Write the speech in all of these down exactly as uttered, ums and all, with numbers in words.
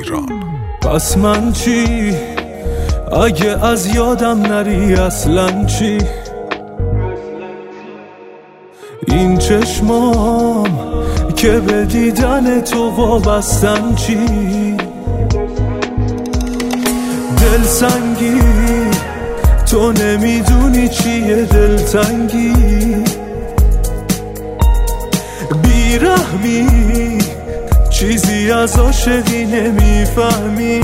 ایران. پس من چی اگه از یادم نری؟ اصلا چی این چشمام که به دیدن تو وابستن؟ چی دلسنگی تو نمیدونی چیه دلتنگی، بیرحمی چیزی از عاشقی نمیفهمی.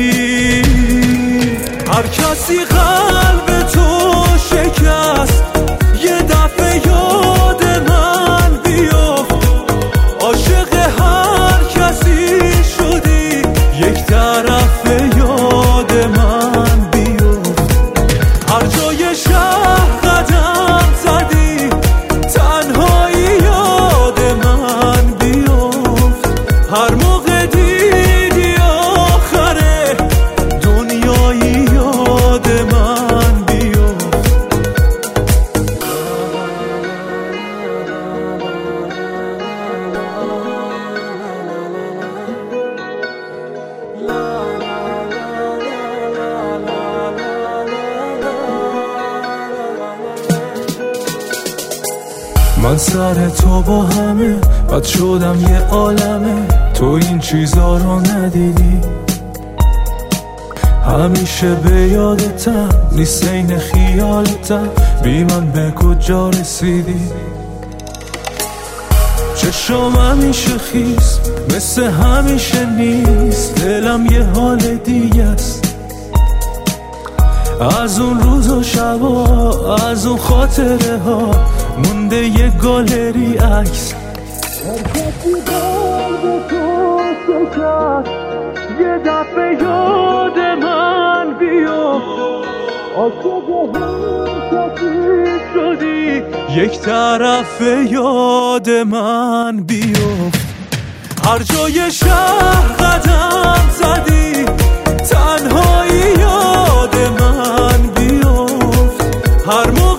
هر کسی قلب تو شکست یه دفعه یاد من بیفت، عاشق هر کسی شدی یک طرف یاد من بیفت. هر جای شهر قدم زدی تنهایی یاد من بیفت، هر موقع دیدی آخره دنیایی یاد من بیفت. من سر تو با همه بد شدم یه عالمه، تو این چیزا رو ندیدی. همیشه به یادتم نیست این خیالتم، بی من به کجا رسیدی؟ چشم همیشه خیس مثل همیشه نیست، دلم یه حال دیگه است. از اون روز و شبا از اون خاطره ها مونده یه گالری عکس. یه دفعه یاد من بیفت، عاشق هر کسی شدی یک طرف یاد من بیفت. هر جای شهر قدم زدی تنهایی یاد من بیفت، هر